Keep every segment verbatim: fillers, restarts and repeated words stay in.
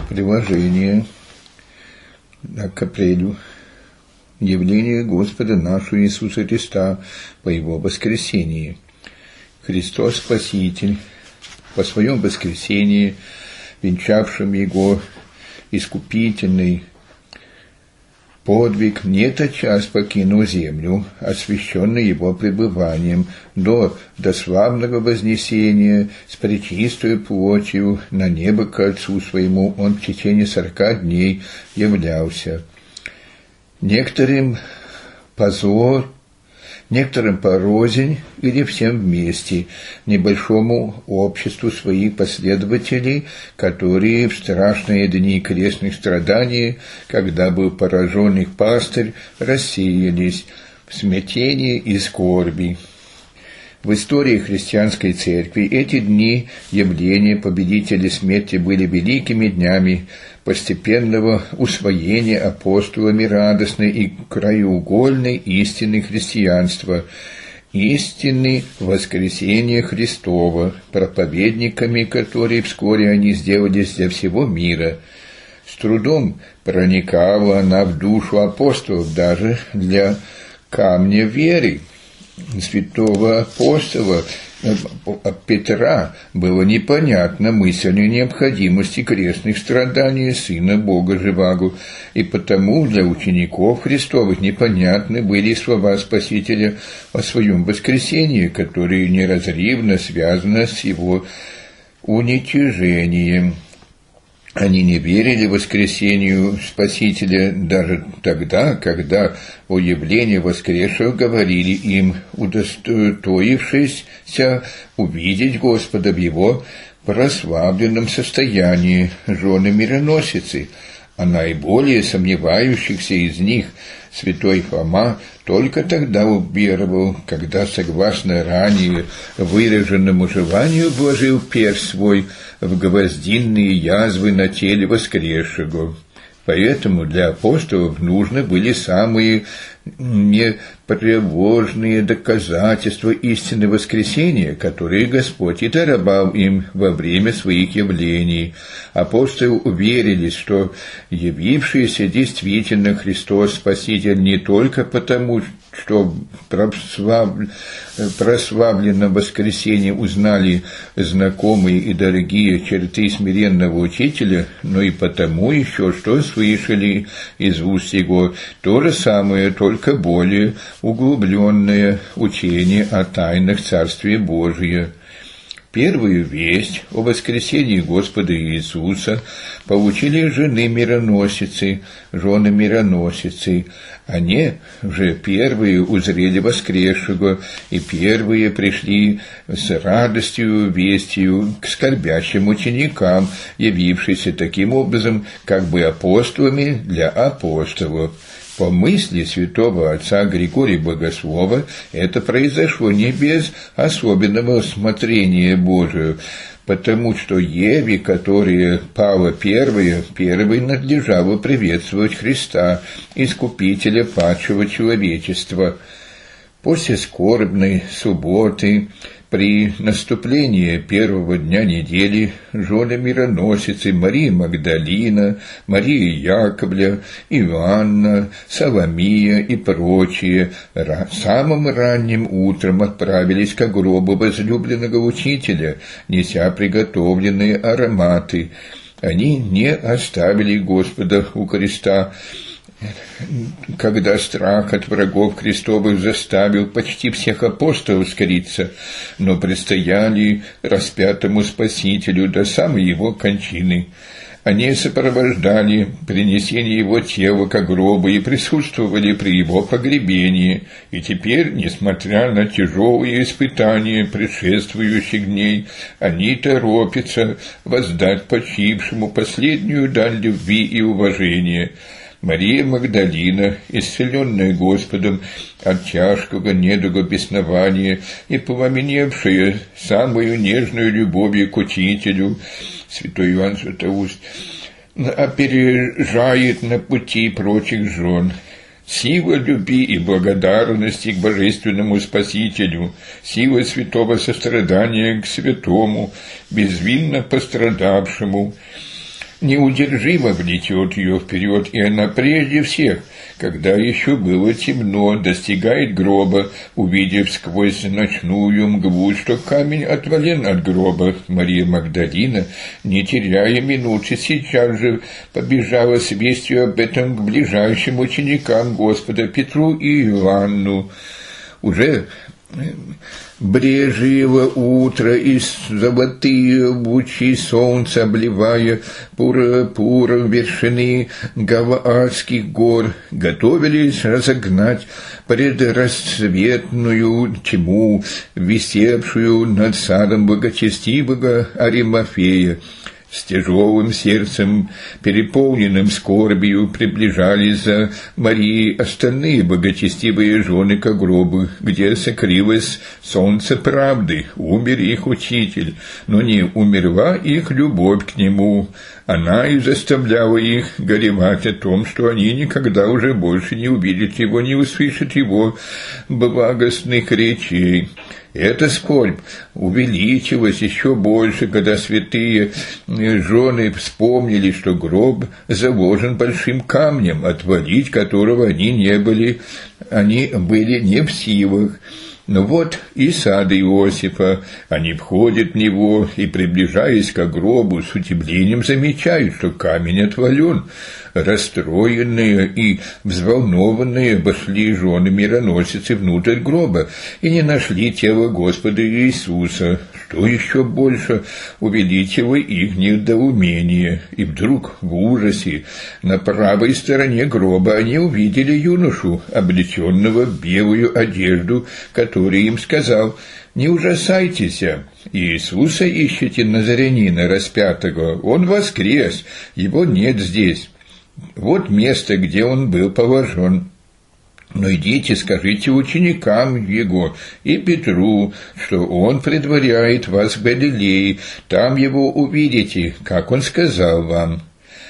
Приложение к апрелю. Явление Господа нашего Иисуса Христа по Его воскресении. Христос Спаситель по Своем воскресении, венчавшим Его искупительный подвиг, не тотчас покинул землю, освященный Его пребыванием, до дославного вознесения с пречистою плотью на небо к Отцу Своему Он в течение сорока дней являлся. Некоторым позор, некоторым порознь или всем вместе, небольшому обществу своих последователей, которые в страшные дни крестных страданий, когда был поражен их пастырь, рассеялись в смятении и скорби. В истории христианской церкви эти дни явления победителей смерти были великими днями постепенного усвоения апостолами радостной и краеугольной истины христианства, истины воскресения Христова, проповедниками которой вскоре они сделались для всего мира. С трудом проникала она в душу апостолов, даже для камня веры. Святого апостола Петра было непонятно мысль о необходимости крестных страданий Сына Бога Живаго, и потому для учеников Христовых непонятны были слова Спасителя о Своем воскресении, которые неразрывно связаны с Его уничижением. Они не верили воскресению Спасителя даже тогда, когда о явлении воскресшего говорили им, удостоившись увидеть Господа в Его прославленном состоянии, жены мироносицы, а наиболее сомневающихся из них святой Фома только тогда уверовал, когда, согласно ранее выраженному желанию, вложил перст свой в гвоздинные язвы на теле воскресшего. Поэтому для апостолов нужны были самые непреложные доказательства истины воскресения, которые Господь и даровал им во время своих явлений. Апостолы уверились, что явившийся действительно Христос Спаситель не только потому, что в прославленном воскресении узнали знакомые и дорогие черты смиренного Учителя, но и потому еще, что слышали из уст Его то же самое, только более углубленное учение о тайнах Царствия Божия. Первую весть о воскресении Господа Иисуса получили жены мироносицы, жены мироносицы. Они же первые узрели воскресшего, и первые пришли с радостью, вестью к скорбящим ученикам, явившимся таким образом, как бы апостолами для апостолов. По мысли святого отца Григория Богослова, это произошло не без особенного смотрения Божия, потому что Еве, которая пала первая, первой надлежало приветствовать Христа, Искупителя падшего человечества. После скорбной субботы, при наступлении первого дня недели, жены мироносицы Мария Магдалина, Мария Яковля, Иоанна, Соломия и прочие самым ранним утром отправились к гробу возлюбленного Учителя, неся приготовленные ароматы. Они не оставили Господа у креста, когда страх от врагов Христовых заставил почти всех апостолов скрыться, но предстояли распятому Спасителю до самой Его кончины. Они сопровождали принесение Его тела ко гробу и присутствовали при Его погребении, и теперь, несмотря на тяжелые испытания предшествующих дней, они торопятся воздать почившему последнюю дань любви и уважения. Мария Магдалина, исцеленная Господом от тяжкого недуга беснования и пламеневшая самую нежную любовью к Учителю, святой Иоанн Златоуст, опережает на пути прочих жен. Сила любви и благодарности к Божественному Спасителю, сила святого сострадания к святому, безвинно пострадавшему, неудержимо влечет ее вперед, и она прежде всех, когда еще было темно, достигает гроба, увидев сквозь ночную мглу, что камень отвален от гроба. Мария Магдалина, не теряя минуты, сейчас же побежала с вестью об этом к ближайшим ученикам Господа Петру и Иоанну. Уже брежило утро, и золотые лучи солнца, обливая пурпуром вершины Галаадских гор, готовились разогнать предрассветную тьму, висевшую над садом благочестивого Аримафея. С тяжелым сердцем, переполненным скорбью, приближались за Марией остальные благочестивые жены ко гробу, где сокрылось солнце правды. Умер их учитель, но не умерла их любовь к нему. Она и заставляла их горевать о том, что они никогда уже больше не увидят его, не услышат его благостных речей. Эта скорбь увеличилась еще больше, когда святые жены вспомнили, что гроб заложен большим камнем, отвалить которого они не были, они были не в силах. Но вот и сад Иосифа, они входят в него и, приближаясь к гробу, с удивлением замечают, что камень отвален. Расстроенные и взволнованные вошли жены-мироносицы внутрь гроба и не нашли тела Господа Иисуса, что еще больше увеличило их недоумение. И вдруг в ужасе на правой стороне гроба они увидели юношу, облеченного в белую одежду, который им сказал: «Не ужасайтесь, Иисуса ищете, Назарянина распятого, Он воскрес, Его нет здесь. Вот место, где Он был положен. Но идите, скажите ученикам Его и Петру, что Он предваряет вас в Галилее, там Его увидите, как Он сказал вам».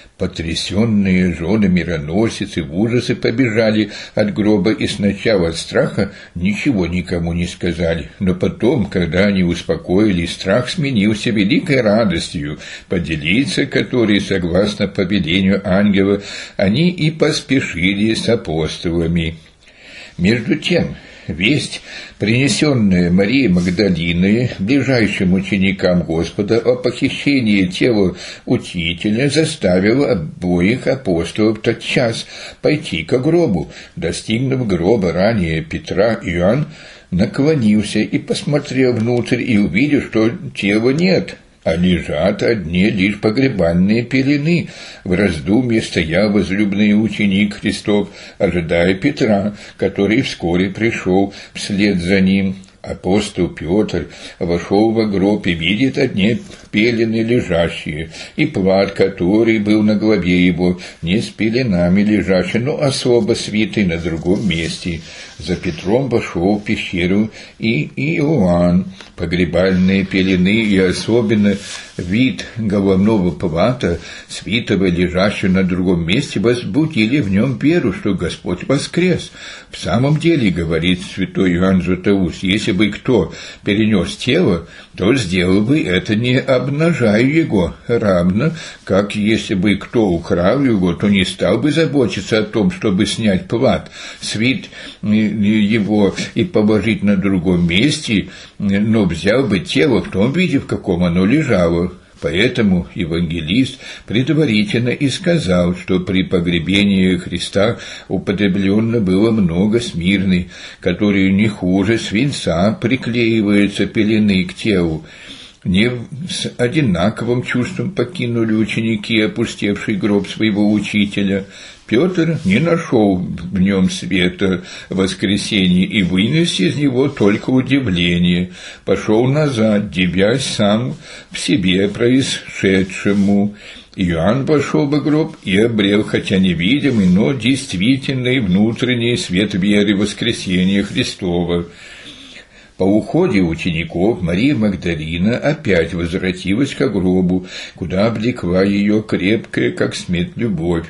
Потрясенные жены мироносицы в ужасе побежали от гроба и сначала от страха ничего никому не сказали, но потом, когда они успокоились, страх сменился великой радостью, поделиться которой, согласно повелению ангела, они и поспешили с апостолами. Между тем, весть, принесенная Марией Магдалиной ближайшим ученикам Господа о похищении тела учителя, заставила обоих апостолов тотчас пойти к гробу. Достигнув гроба ранее Петра, Иоанн наклонился и посмотрел внутрь, и увидел, что тела нет, а лежат одни лишь погребальные пелены. В раздумье стоял возлюбленный ученик Христов, ожидая Петра, который вскоре пришел вслед за ним. Апостол Петр вошел во гроб и видит одни пелены лежащие, и плат, который был на голове его, не с пеленами лежащий, но особо свитый на другом месте. За Петром вошел в пещеру и Иоанн. Погребальные пелены и особенно вид головного плата, свитого лежащего на другом месте, возбудили в нем веру, что Господь воскрес. В самом деле, говорит святой Иоанн Златоуст, если бы кто перенес тело, то сделал бы это, не обнажая его, равно как если бы кто украл его, то не стал бы заботиться о том, чтобы снять плат, свит его и положить на другом месте, но взял бы тело в том виде, в каком оно лежало. Поэтому евангелист предварительно и сказал, что при погребении Христа употребленно было много смирны, которые не хуже свинца приклеиваются пелены к телу. Не с одинаковым чувством покинули ученики опустевший гроб своего учителя. Петр не нашел в нем света воскресения и вынес из него только удивление. Пошел назад, дивясь сам в себе происшедшему. Иоанн пошел в гроб и обрел, хотя невидимый, но действительный внутренний свет веры в воскресение Христова. По уходе учеников Мария Магдалина опять возвратилась к гробу, куда облекла ее крепкая, как смерть, любовь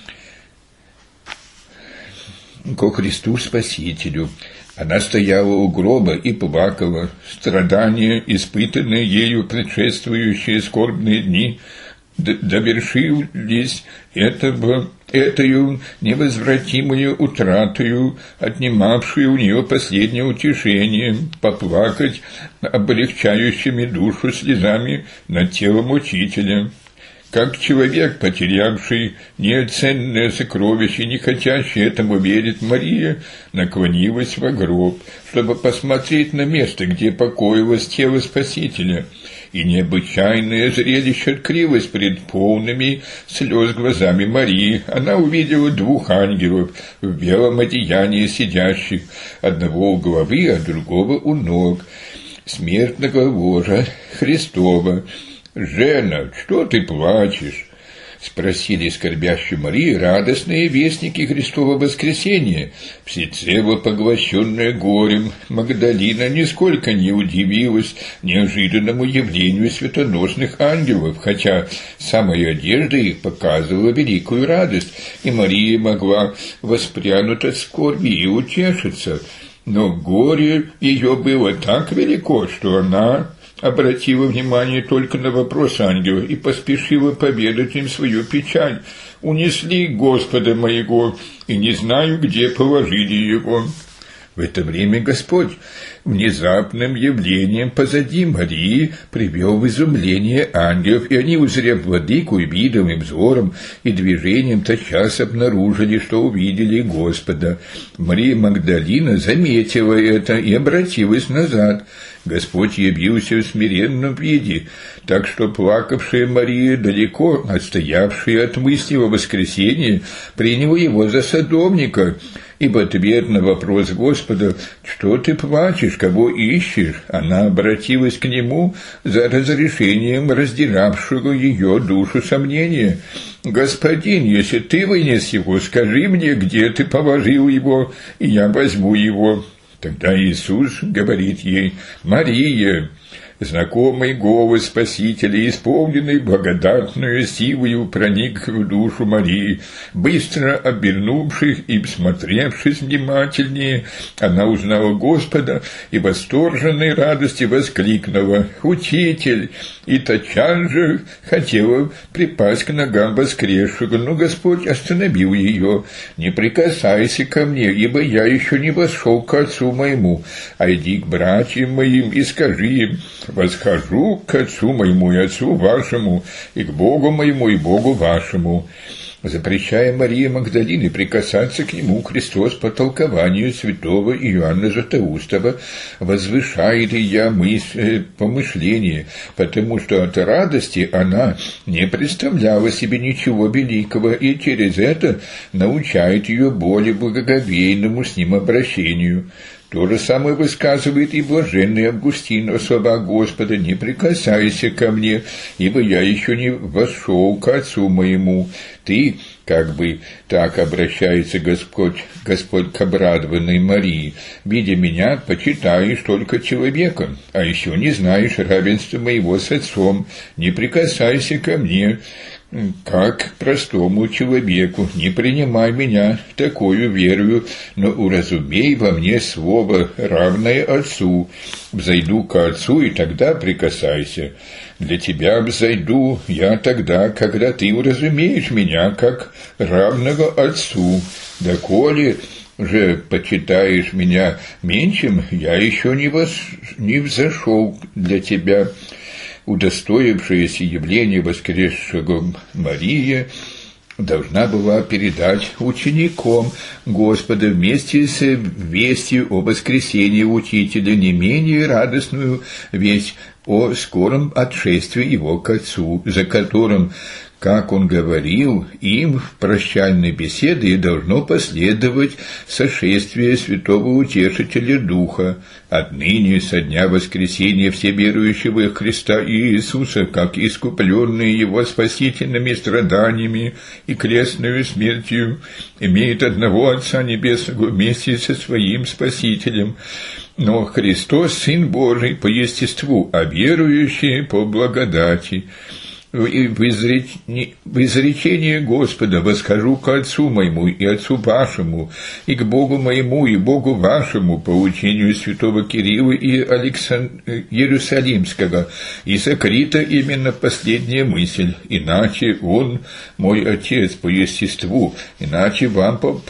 ко Христу Спасителю. Она стояла у гроба и плакала. Страдания, испытанные ею предшествующие скорбные дни, довершились этого, этою невозвратимую утратою, отнимавшую у нее последнее утешение, поплакать облегчающими душу слезами над телом учителя. Как человек, потерявший неоценное сокровище, не хотящий этому верить, Мария наклонилась во гроб, чтобы посмотреть на место, где покоилось тело Спасителя, и необычайное зрелище открылось пред полными слез глазами Марии. Она увидела двух ангелов в белом одеянии сидящих, одного у головы, а другого у ног смертного ложа Христова. «Жена, что ты плачешь?» — спросили скорбящую Марию радостные вестники Христова воскресения. Всецело поглощенная горем, Магдалина нисколько не удивилась неожиданному явлению светоносных ангелов, хотя самая одежда их показывала великую радость, и Мария могла воспрянуть от скорби и утешиться. Но горе ее было так велико, что она обратила внимание только на вопрос ангела и поспешила поведать им свою печаль. «Унесли Господа моего, и не знаю, где положили его». В это время Господь внезапным явлением позади Марии привел в изумление ангелов, и они, узрев владыку и видом, и взором, и движением, тотчас обнаружили, что увидели Господа. Мария Магдалина заметила это и обратилась назад. Господь явился в смиренном виде, так что плакавшая Мария, далеко отстоявшая от мысли о воскресении, приняла его за садовника, и в ответ на вопрос Господа «Что ты плачешь? Кого ищешь?» она обратилась к нему за разрешением раздиравшего ее душу сомнения. «Господин, если ты вынес его, скажи мне, где ты положил его, и я возьму его». Тогда Иисус говорит ей: «Мария». Знакомый голос Спасителя, исполненный благодатную силою, проник в душу Марии. Быстро обернувшись и всмотревшись внимательнее, она узнала Господа и в восторженной радости воскликнула: «Учитель!» и тотчас же хотела припасть к ногам воскресшего, но Господь остановил ее: «Не прикасайся ко мне, ибо я еще не вошел к Отцу моему, а иди к братьям моим и скажи им: восхожу к Отцу моему и Отцу вашему, и к Богу моему и Богу вашему». Запрещая Марии Магдалине прикасаться к нему, Христос по толкованию святого Иоанна Златоустова возвышает ее мысль, помышление, потому что от радости она не представляла себе ничего великого, и через это научает ее более благоговейному с ним обращению. То же самое высказывает и блаженный Августин о словах Господа: «Не прикасайся ко мне, ибо я еще не вошел к Отцу моему». Ты, как бы так обращается Господь, Господь к обрадованной Марии: «Видя меня, почитаешь только человека, а еще не знаешь равенства моего с Отцом. Не прикасайся ко мне, как к простому человеку, не принимай меня такою верою, но уразумей во мне слово, равное Отцу. Взойду к Отцу, и тогда прикасайся. Для тебя взойду я тогда, когда ты уразумеешь меня, как равного Отцу. Доколе же почитаешь меня меньшим, я еще не, вос... не взошел для тебя». Удостоившееся явления воскресшего Мария должна была передать ученикам Господа вместе с вестью о воскресении Учителя не менее радостную весть о скором отшествии его к Отцу, за которым, как он говорил, им в прощальной беседе должно последовать сошествие святого Утешителя Духа. Отныне, со дня воскресения, все верующие в Христа и Иисуса, как искупленные Его спасительными страданиями и крестную смертью, имеют одного Отца Небесного вместе со Своим Спасителем. Но Христос – Сын Божий по естеству, а верующие по благодати. в изречение Господа восхожу к Отцу моему и Отцу вашему, и к Богу моему и Богу вашему, по учению святого Кирилла и Александ... Иерусалимского, и сокрита именно последняя мысль, иначе он мой Отец по естеству, иначе вам по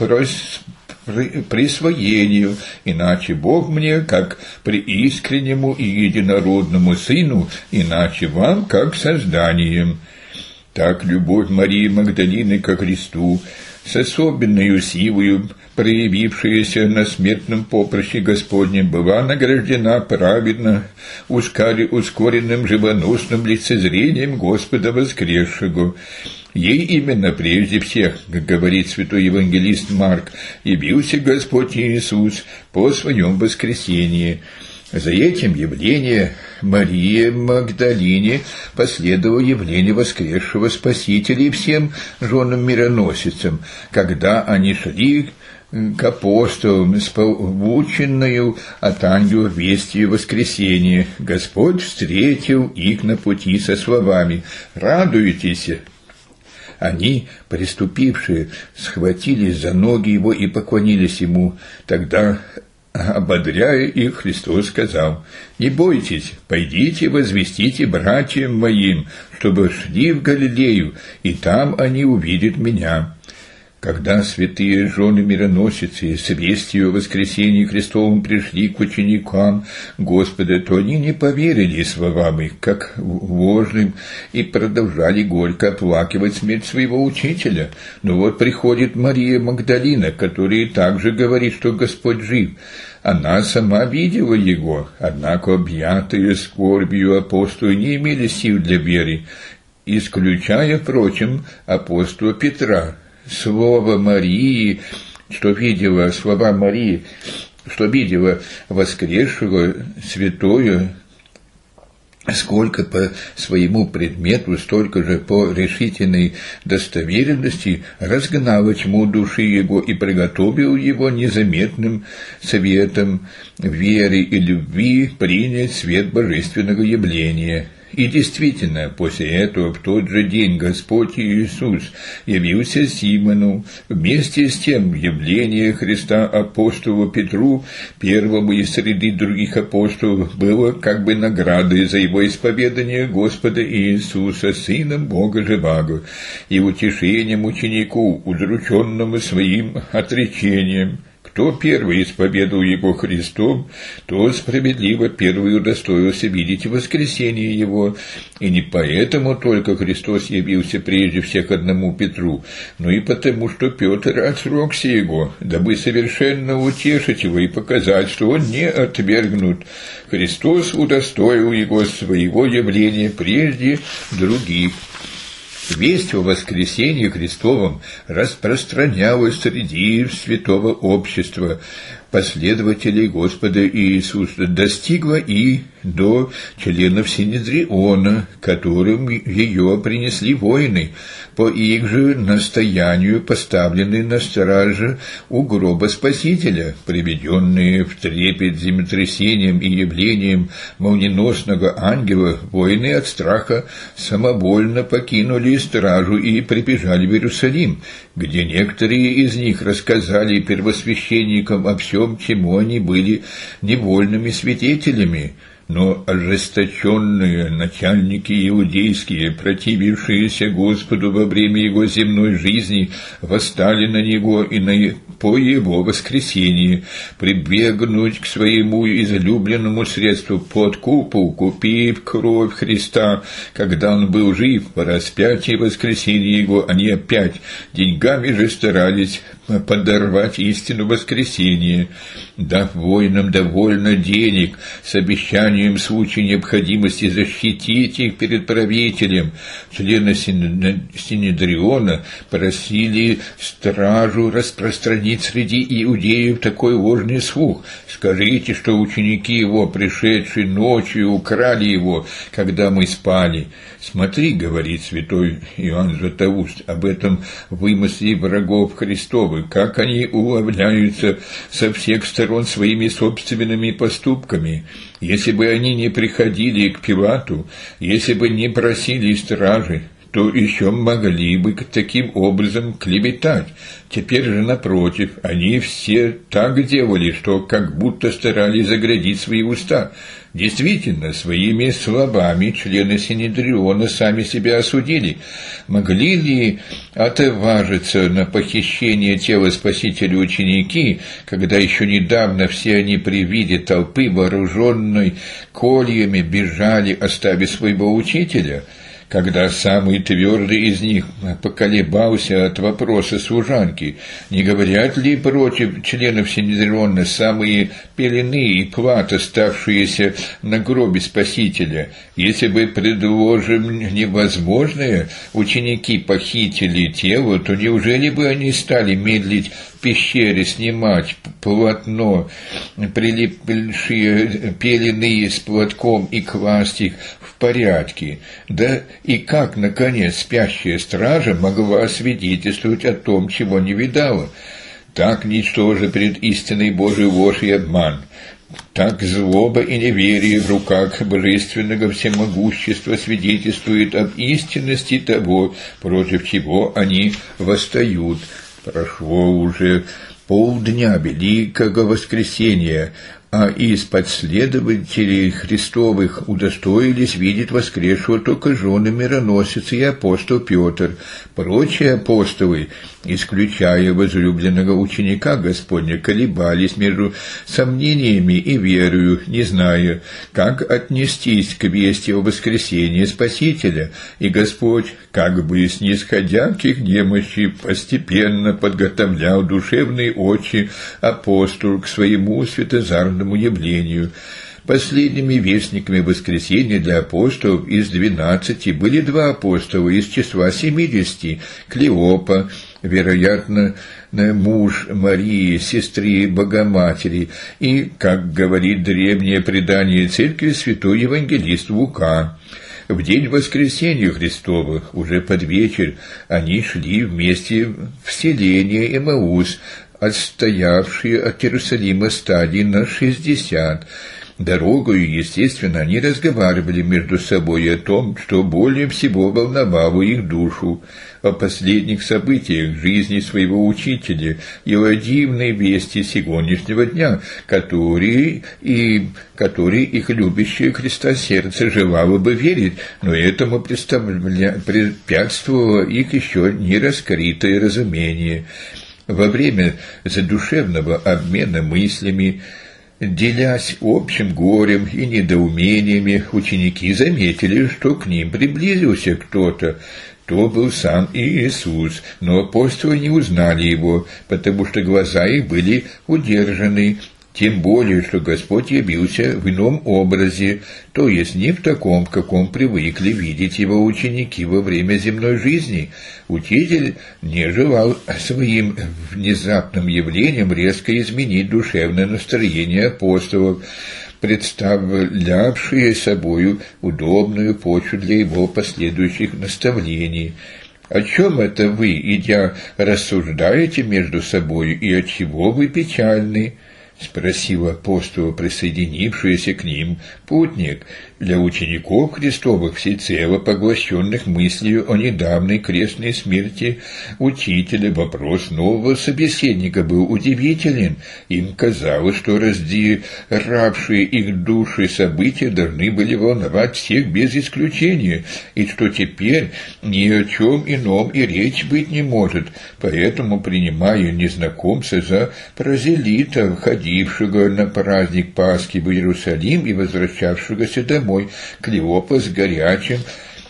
присвоению, иначе Бог мне, как преискреннему и единородному Сыну, иначе вам, как созданием. Так любовь Марии Магдалины ко Христу, с особенной силою, проявившаяся на смертном поприще Господнем, была награждена праведно ускоренным живоносным лицезрением Господа воскресшего. Ей именно прежде всех, как говорит святой евангелист Марк, явился Господь Иисус по своем воскресении. За этим явление Марии Магдалине последовало явление воскресшего Спасителя и всем женам-мироносицам, когда они шли к апостолам с полученную от ангела вестью воскресения. Господь встретил их на пути со словами: «Радуйтесь». Они, приступившие, схватились за ноги его и поклонились ему. Тогда, ободряя их, Христос сказал: «Не бойтесь, пойдите возвестите братьям моим, чтобы шли в Галилею, и там они увидят меня». Когда святые жены-мироносицы с вестью о воскресении Христовом пришли к ученикам Господа, то они не поверили словам их, как ложным, и продолжали горько оплакивать смерть своего учителя. Но вот приходит Мария Магдалина, которая также говорит, что Господь жив. Она сама видела его, однако объятые скорбью апостолы не имели сил для веры, исключая, впрочем, апостола Петра. Слово Марии, что видела, слова Марии, что видела воскресшего святое, сколько по своему предмету, столько же по решительной достоверности, разгнала тьму души его и приготовил его незаметным советом веры и любви принять свет божественного явления. И действительно, после этого в тот же день Господь Иисус явился Симону. Вместе с тем явление Христа апостолу Петру, первому из среди других апостолов, было как бы наградой за его исповедание Господа Иисуса, Сына Бога Живаго, и утешением ученику, удрученному своим отречением. Кто первый исповедовал его Христом, то справедливо первый удостоился видеть воскресение его. И не поэтому только Христос явился прежде всех одному Петру, но и потому, что Петр отрекся его, дабы совершенно утешить его и показать, что он не отвергнут. Христос удостоил его своего явления прежде других. Весть о воскресении Христовом распространялась среди святого общества последователей Господа Иисуса, достигла и до членов Синедриона, которым ее принесли воины, по их же настоянию поставленные на страже у гроба Спасителя, приведенные в трепет землетрясением и явлением молниеносного ангела, воины от страха самовольно покинули стражу и прибежали в Иерусалим, где некоторые из них рассказали первосвященникам о всем, чему они были невольными свидетелями. Но ожесточенные начальники иудейские, противившиеся Господу во время его земной жизни, восстали на него и на, по его воскресении, прибегнуть к своему излюбленному средству подкупу, купив кровь Христа, когда он был жив, по распятии воскресения его, они опять деньгами же старались подорвать истину воскресения, дав воинам довольно денег с обещанием в случае необходимости защитить их перед правителем. Члены Синедриона просили стражу распространить среди иудеев такой ложный слух. Скажите, что ученики его, пришедшие ночью, украли его, когда мы спали. Смотри, говорит святой Иоанн Златоуст, об этом вымысле врагов Христовых. бы, как они уловляются со всех сторон своими собственными поступками. Если бы они не приходили к Пилату, если бы не просили стражи, то еще могли бы таким образом клеветать. Теперь же, напротив, они все так делали, что как будто старались заградить свои уста. Действительно, своими словами члены Синедриона сами себя осудили. Могли ли отважиться на похищение тела Спасителя ученики, когда еще недавно все они при виде толпы, вооруженной кольями, бежали, оставив своего учителя? Когда самый твердый из них поколебался от вопроса служанки, не говорят ли против членов Синедриона самые пелены и плата, оставшиеся на гробе Спасителя? Если бы, предложим невозможное, ученики похитили тело, то неужели бы они стали медлить в пещере, снимать полотно, прилипшие пелены с платком и класть их в порядке? Да и как, наконец, спящая стража могла свидетельствовать о том, чего не видала? Так ничтоже пред истиной Божией ложь и обман. Так злоба и неверие в руках божественного всемогущества свидетельствует об истинности того, против чего они восстают. Прошло уже полдня Великого Воскресения, а из последователей Христовых удостоились видеть воскресшего только жены мироносицы и апостол Петр. Прочие апостолы, исключая возлюбленного ученика Господня, колебались между сомнениями и верою, не зная, как отнестись к вести о воскресении Спасителя, и Господь, как бы снисходя к их немощи, постепенно подготовлял душевные очи апостолу к своему светозарному явлению. Последними вестниками воскресения для апостолов из двенадцати были два апостола из числа семидесяти: Клеопа, вероятно, муж Марии, сестры Богоматери, и, как говорит древнее предание церкви, святой евангелист Лука. В день воскресения Христова, уже под вечер, они шли вместе в селение Эмаус, отстоявшие от Иерусалима стадии на шестьдесят. Дорогою, естественно, они разговаривали между собой о том, что более всего волновало их душу, о последних событиях жизни своего учителя и о дивной вести сегодняшнего дня, которые, и, которые их любящее Христа сердце желало бы верить, но этому препятствовало их еще не раскрытое разумение. Во время задушевного обмена мыслями, делясь общим горем и недоумениями, ученики заметили, что к ним приблизился кто-то. То был сам Иисус, но апостолы не узнали его, потому что глаза их были удержаны, тем более, что Господь явился в ином образе, то есть не в таком, в каком привыкли видеть его ученики во время земной жизни. Учитель не желал своим внезапным явлением резко изменить душевное настроение апостолов, представлявшие собою удобную почву для его последующих наставлений. «О чем это вы, идя, рассуждаете между собою, и отчего вы печальны?» — спросил апостол, присоединившийся к ним путник. Для учеников Христовых, всецело поглощенных мыслью о недавней крестной смерти учителя, вопрос нового собеседника был удивителен. Им казалось, что раздиравшие их души события должны были волновать всех без исключения, и что теперь ни о чем ином и речь быть не может. Поэтому, принимая незнакомца за прозелита, входившего на праздник Пасхи в Иерусалим и возвращавшегося домой, Клеопа с горячим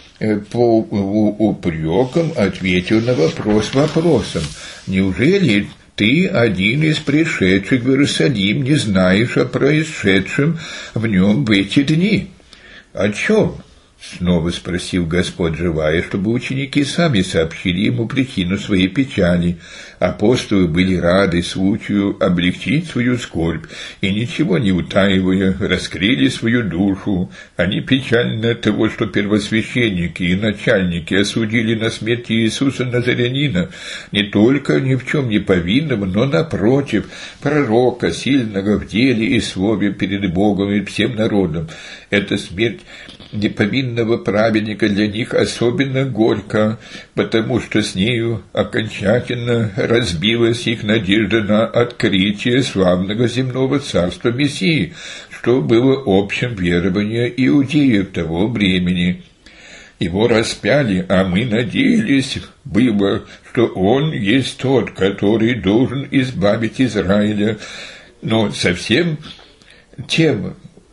по упреком ответил на вопрос вопросом: «Неужели ты, один из пришедших в Иерусалим, не знаешь о происшедшем в нем в эти дни?» «О чем? Снова спросил Господь, желая, чтобы ученики сами сообщили ему причину своей печали. Апостолы были рады случаю облегчить свою скорбь, и, ничего не утаивая, раскрыли свою душу. Они печальны от того, что первосвященники и начальники осудили на смерть Иисуса Назарянина, не только ни в чем не повинного, но, напротив, пророка, сильного в деле и слове перед Богом и всем народом. Эта смерть неповинного праведника для них особенно горька, потому что с нею окончательно разбилась их надежда на открытие славного земного царства Мессии, что было общим верованием иудеев того времени. Его распяли, а мы надеялись было, что он есть тот, который должен избавить Израиля, но совсем тем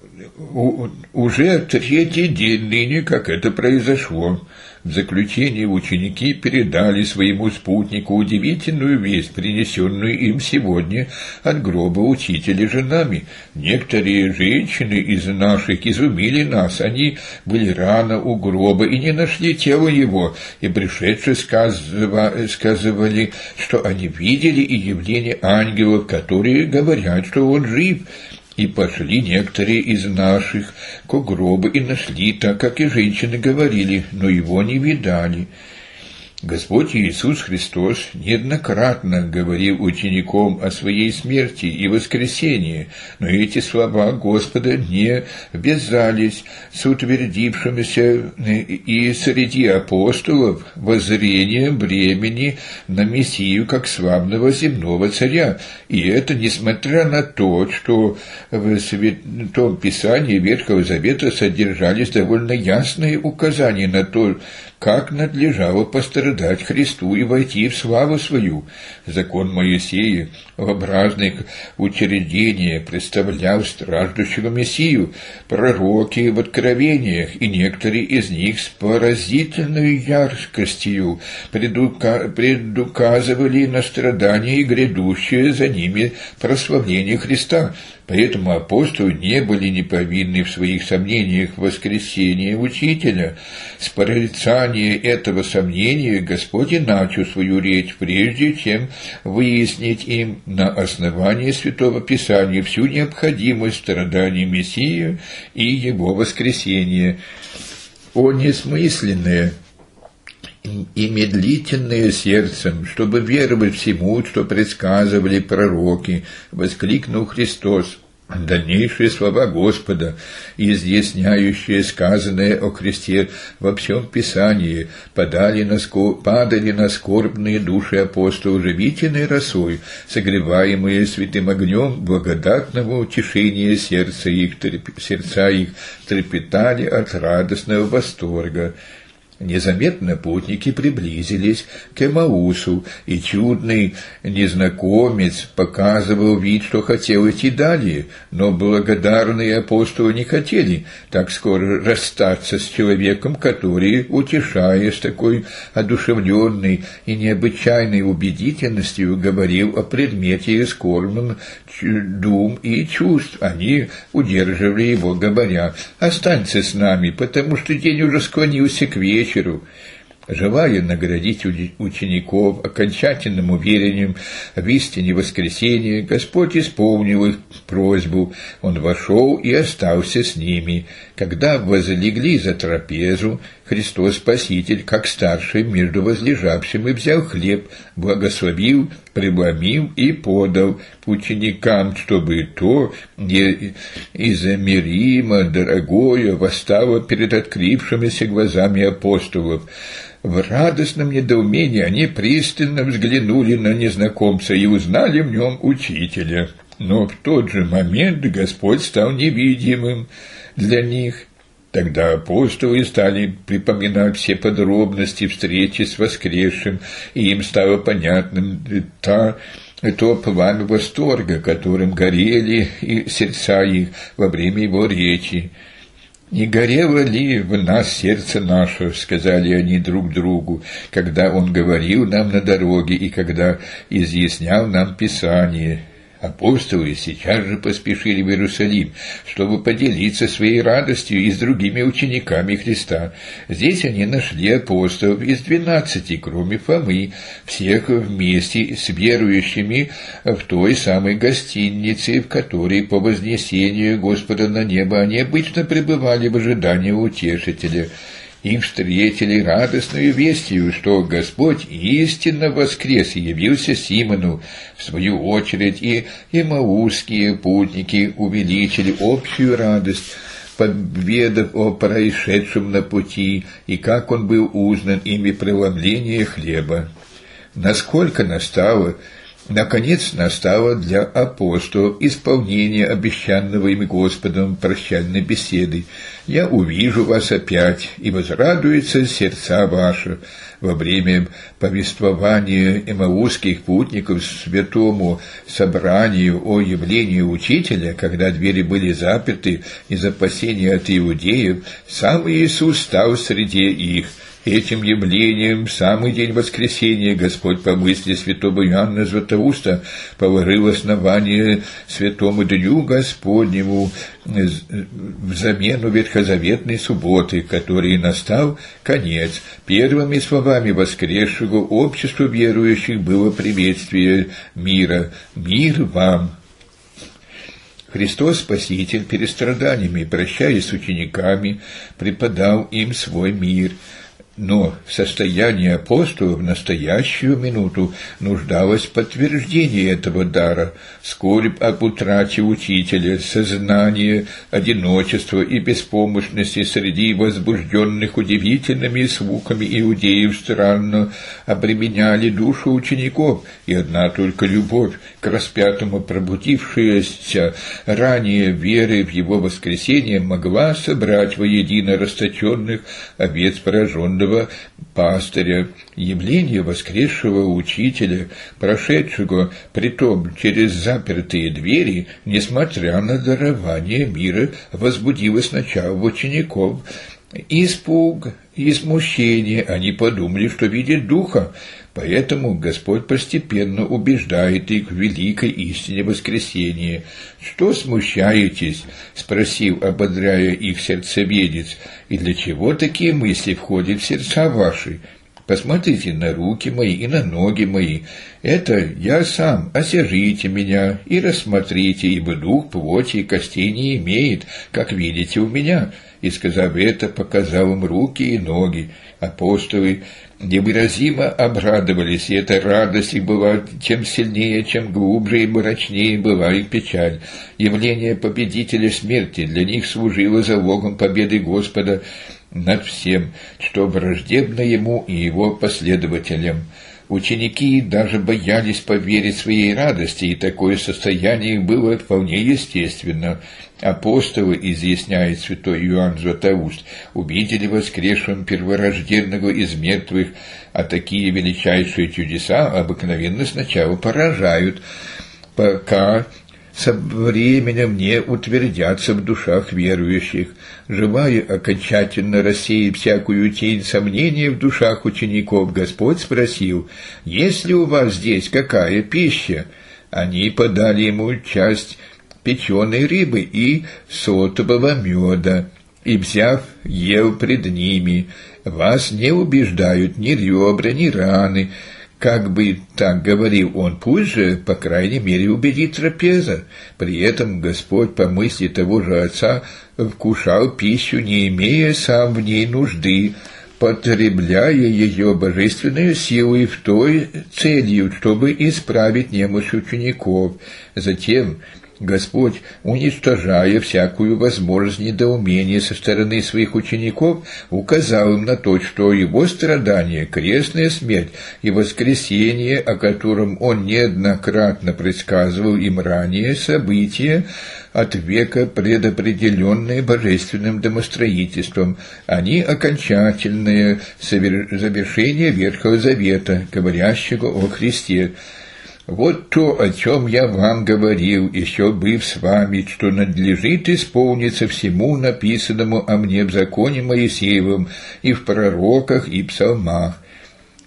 уже третий день ныне, как это произошло. В заключение ученики передали своему спутнику удивительную весть, принесенную им сегодня от гроба учителя женами. Некоторые женщины из наших изумили нас. Они были рано у гроба и не нашли тело его, и пришедшие сказывали, что они видели и явление ангелов, которые говорят, что он жив. И пошли некоторые из наших к гробу и нашли, так как и женщины говорили, но его не видали. Господь Иисус Христос неоднократно говорил ученикам о своей смерти и воскресении, но эти слова Господа не ввязались с утвердившимися и среди апостолов воззрение бремени на Мессию как славного земного царя, и это несмотря на то, что в Святом Писании Ветхого Завета содержались довольно ясные указания на то, как надлежало пострадать Христу и войти в славу свою. Закон Моисея в образных учреждениях представлял страждущего Мессию, пророки в откровениях, и некоторые из них с поразительной яркостью предуказывали на страдания и грядущее за ними прославление Христа. Поэтому апостолы не были неповинны в своих сомнениях в воскресении Учителя. С порицания этого сомнения Господь и начал свою речь, прежде чем выяснить им на основании Святого Писания всю необходимость страданий Мессии и Его воскресения. О несмысленное и медлительное сердцем, чтобы веровать всему, что предсказывали пророки, воскликнул Христос. Дальнейшие слова Господа, изъясняющие сказанное о Христе во всем Писании, падали на, скор... падали на скорбные души апостолов живительной росой, согреваемые святым огнем благодатного утешения сердца их, треп... сердца их трепетали от радостного восторга. Незаметно путники приблизились к Эмаусу, и чудный незнакомец показывал вид, что хотел идти далее, но благодарные апостолы не хотели так скоро расстаться с человеком, который, утешаясь такой одушевленной и необычайной убедительностью, говорил о предмете скорбном дум и чувств. Они удерживали его, говоря: «Останься с нами, потому что день уже склонился к вечеру». Желая наградить учеников окончательным уверением в истине воскресения, Господь исполнил их просьбу. Он вошел и остался с ними. Когда возлегли за трапезу, Христос Спаситель, как старший между возлежавшими, взял хлеб, благословил, преломил и подал ученикам, чтобы то неизмеримо дорогое восстало перед открывшимися глазами апостолов. В радостном недоумении они пристально взглянули на незнакомца и узнали в нем учителя. Но в тот же момент Господь стал невидимым для них. Тогда апостолы стали припоминать все подробности встречи с воскресшим, и им стало понятным та, то пламя восторга, которым горели и сердца их во время его речи. «Не горело ли в нас сердце наше, — сказали они друг другу, — когда он говорил нам на дороге и когда изъяснял нам Писание?» Апостолы сейчас же поспешили в Иерусалим, чтобы поделиться своей радостью и с другими учениками Христа. Здесь они нашли апостолов из двенадцати, кроме Фомы, всех вместе с верующими в той самой гостинице, в которой по вознесению Господа на небо они обычно пребывали в ожидании утешителя. Им встретили радостную вестью, что Господь истинно воскрес и явился Симону. В свою очередь и эмаусские путники увеличили общую радость, поведав о происшедшем на пути и как он был узнан ими преломление хлеба. Насколько настало Наконец настало для апостолов исполнение обещанного им Господом прощальной беседы. «Я увижу вас опять, и возрадуются сердца ваши». Во время повествования эмаусских путников святому собранию о явлении Учителя, когда двери были заперты из опасения от иудеев, сам Иисус стал среди их. Этим явлением в самый день воскресения Господь по мысли святого Иоанна Златоуста положил основание святому Дню Господнему в замену ветхозаветной субботы, которой настал конец. Первыми словами воскресшего обществу верующих было приветствие мира. «Мир вам!» Христос Спаситель перед страданиями, прощаясь с учениками, преподал им свой мир. Но в состоянии апостолов в настоящую минуту нуждалось подтверждение этого дара, скорбь об утрате учителя, сознание одиночества и беспомощности среди возбужденных удивительными звуками иудеев странно обременяли душу учеников, и одна только любовь к распятому, пробудившаяся ранее веры в его воскресение, могла собрать воедино расточенных овец пораженного пастыря. Явление воскресшего учителя, прошедшего притом через запертые двери, несмотря на дарование мира, возбудило сначала в учеников испуг и смущение. Они подумали, что видят духа. Поэтому Господь постепенно убеждает их в великой истине воскресения. «Что смущаетесь?» — спросил, ободряя их сердцеведец. «И для чего такие мысли входят в сердца ваши? Посмотрите на руки мои и на ноги мои. Это я сам, осяжите меня и рассмотрите, ибо дух плоти и костей не имеет, как видите у меня». И, сказав это, показал им руки и ноги. Апостолы невыразимо обрадовались, и эта радость их была тем сильнее, чем глубже и мрачнее была их печаль. Явление победителя смерти для них служило залогом победы Господа над всем, что враждебно ему и его последователям. Ученики даже боялись поверить своей радости, и такое состояние их было вполне естественно. Апостолы, изъясняет святой Иоанн Златоуст, увидели воскресшим перворожденного из мертвых, а такие величайшие чудеса обыкновенно сначала поражают, пока со временем не утвердятся в душах верующих. Желая окончательно рассеять всякую тень сомнения в душах учеников, Господь спросил: «Есть ли у вас здесь какая пища?» Они подали ему часть печеной рыбы и сотового меда, и, взяв, ел пред ними. «Вас не убеждают ни ребра, ни раны». Как бы так говорил он, пусть же, по крайней мере, убедит трапеза. При этом Господь, по мысли того же Отца, вкушал пищу, не имея сам в ней нужды, потребляя ее божественной силой в той целью, чтобы исправить немощь учеников. Затем Господь, уничтожая всякую возможность недоумения со стороны своих учеников, указал им на то, что его страдания, крестная смерть и воскресение, о котором он неоднократно предсказывал им ранее, события от века, предопределенные божественным домостроительством, они окончательное завершение Ветхого Завета, говорящего о Христе. «Вот то, о чем я вам говорил, еще быв с вами, что надлежит исполниться всему написанному о мне в законе Моисеевом и в пророках и псалмах».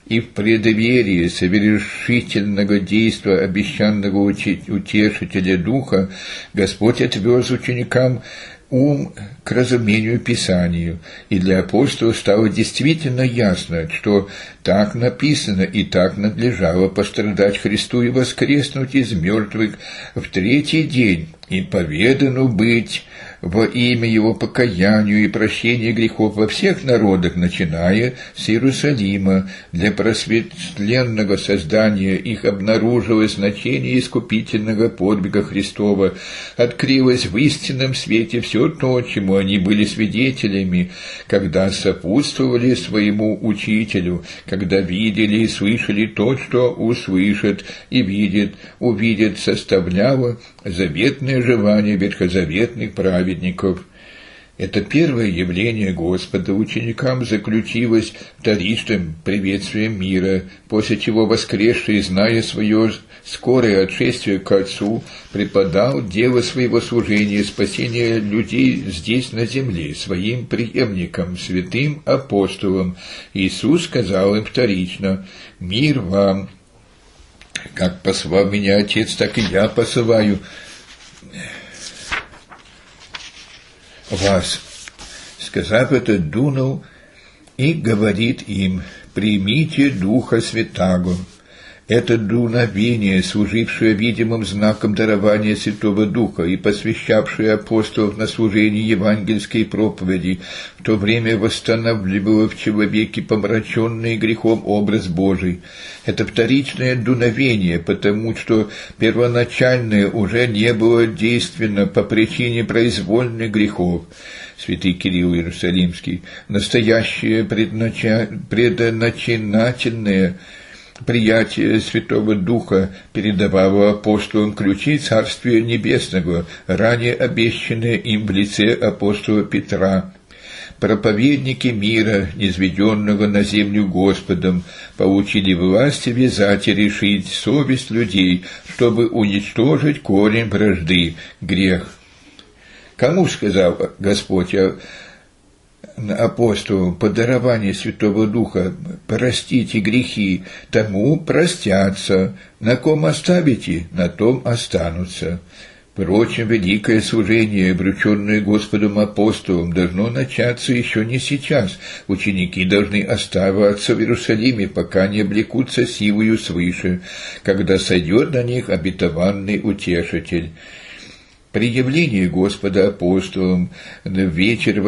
и в преддверии совершительного действия обещанного утешителя Духа Господь отвез ученикам ум к разумению Писанию, и для апостолов стало действительно ясно, что так написано и так надлежало пострадать Христу и воскреснуть из мертвых в третий день, и поведану быть во имя Его покаянию и прощения грехов во всех народах, начиная с Иерусалима. Для просветленного создания их обнаружилось значение искупительного подвига Христова, открылось в истинном свете все то, чему они были свидетелями, когда сопутствовали своему учителю, когда видели и слышали то, что услышат и видят, увидят, составляло заветное желание ветхозаветных праведников. Это первое явление Господа ученикам заключилось вторичным приветствием мира, после чего воскресший, зная свое скорое отшествие к Отцу, преподал дело своего служения, спасения людей здесь на земле, своим преемникам, святым апостолам. Иисус сказал им вторично: «Мир вам! Как послал меня Отец, так и я посылаю вас». Сказав это, дунул и говорит им: «Примите Духа Святаго». Это дуновение, служившее видимым знаком дарования Святого Духа и посвящавшее апостолов на служение евангельской проповеди, в то время восстанавливало в человеке помраченный грехом образ Божий. Это вторичное дуновение, потому что первоначальное уже не было действенно по причине произвольных грехов. Святый Кирилл Иерусалимский, настоящее преднача... предначинательное приятие Святого Духа передавало апостолам ключи Царствия Небесного, ранее обещанные им в лице апостола Петра. Проповедники мира, низведенного на землю Господом, получили власть вязать и решить совесть людей, чтобы уничтожить корень вражды, грех. Кому сказал Господь апостолам по дарованию Святого Духа: простите грехи, тому простятся, на ком оставите, на том останутся. Впрочем, великое служение, обрученное Господом апостолам, должно начаться еще не сейчас. Ученики должны оставаться в Иерусалиме, пока не облекутся силою свыше, когда сойдет на них обетованный Утешитель. При явлении Господа апостолам в вечер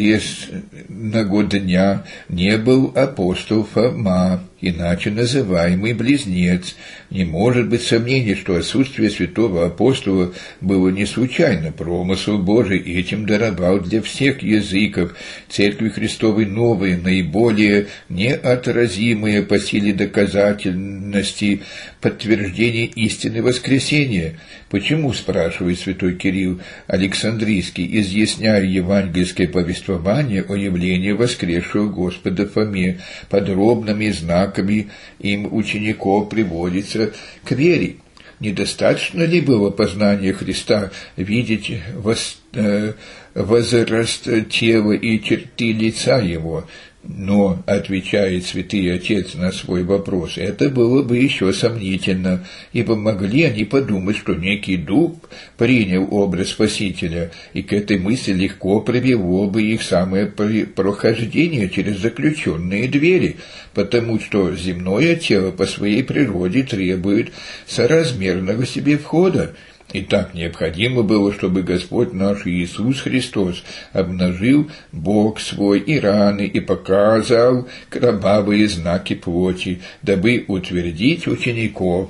воскресного дня не был апостол Фома, иначе называемый Близнец. Не может быть сомнений, что отсутствие святого апостола было не случайно. Промысл Божий этим даровал для всех языков Церкви Христовой новые, наиболее неотразимые по силе доказательности подтверждения истины воскресения. Почему, спрашивает святой Кирилл Александрийский, изъясняя евангельское повествование о явлении воскресшего Господа Фоме, подробными знаками им учеников приводится к вере? Недостаточно ли было познания Христа видеть воз, э, возраст тела и черты лица Его? Но, отвечает Святый Отец на свой вопрос, это было бы еще сомнительно, ибо могли они подумать, что некий дух принял образ Спасителя, и к этой мысли легко привело бы их самое прохождение через заключенные двери, потому что земное тело по своей природе требует соразмерного себе входа. И так необходимо было, чтобы Господь наш Иисус Христос обнажил Бог свой и раны и показал кровавые знаки плоти, дабы утвердить учеников.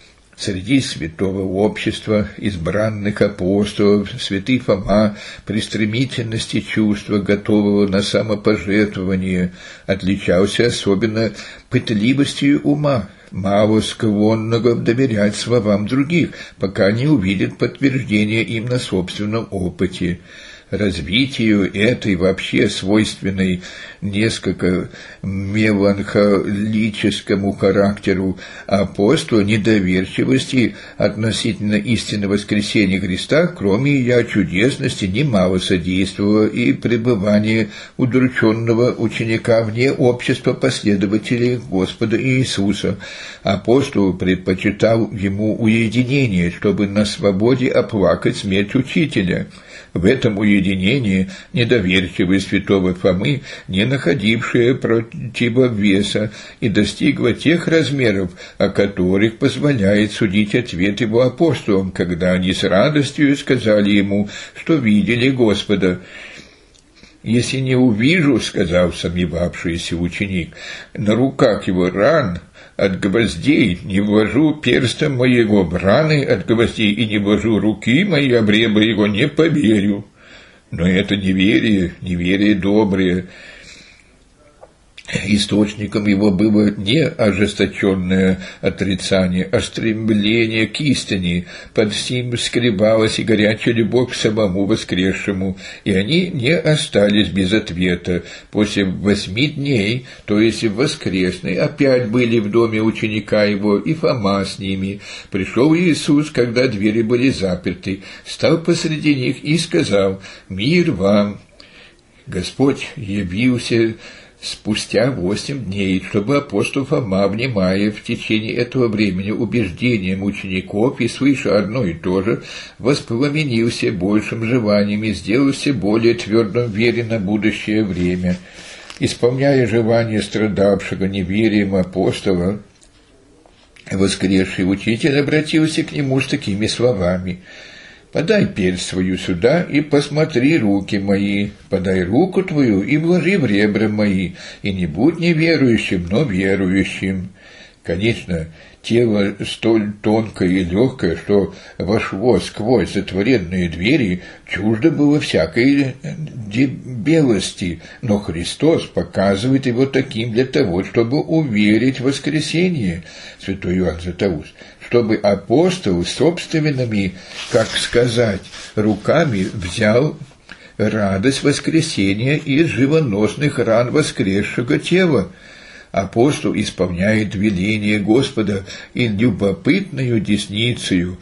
Среди святого общества избранных апостолов святый Фома при стремительности чувства, готового на самопожертвование, отличался особенно пытливостью ума, мало склонного доверять словам других, пока не увидит подтверждения им на собственном опыте. развитию этой вообще свойственной несколько меланхолическому характеру апостола недоверчивости относительно истины воскресения Христа, кроме ее чудесности, немало содействовало и пребывание удрученного ученика вне общества последователей Господа Иисуса. Апостол предпочитал ему уединение, чтобы на свободе оплакать смерть учителя. В этом уединении недоверчивость святого Фомы, не находившая противовеса, и достигла тех размеров, о которых позволяет судить ответ его апостолам, когда они с радостью сказали ему, что видели Господа. «Если не увижу, — сказал сомневавшийся ученик, — на руках его ран от гвоздей, не вложу перста моего в раны от гвоздей и не вложу руки мои об ребра его, не поверю». Но это неверие, неверие доброе. Источником его было не ожесточенное отрицание, а стремление к истине. Под сим скребалась и горячая любовь к самому воскресшему, и они не остались без ответа. После восьми дней, то есть в воскресный, опять были в доме ученика его, и Фома с ними. Пришел Иисус, когда двери были заперты, стал посреди них и сказал: «Мир вам!» Господь явился спустя восемь дней, чтобы апостол Фома, внимая в течение этого времени убеждениям учеников и слыша одно и то же, воспламенился большим желанием и сделался более твердым в вере на будущее время. Исполняя желание страдавшего неверием апостола, воскресший учитель обратился к нему с такими словами: «Подай персть свою сюда и посмотри руки мои, подай руку твою и вложи в ребра мои, и не будь неверующим, но верующим». Конечно, тело столь тонкое и легкое, что вошло сквозь затворенные двери, чуждо было всякой дебелости, но Христос показывает его таким для того, чтобы уверить в воскресение, святой Иоанн Златоуст, чтобы апостол собственными, как сказать, руками взял радость воскресения из живоносных ран воскресшего тела. Апостол исполняет веление Господа и любопытную десницею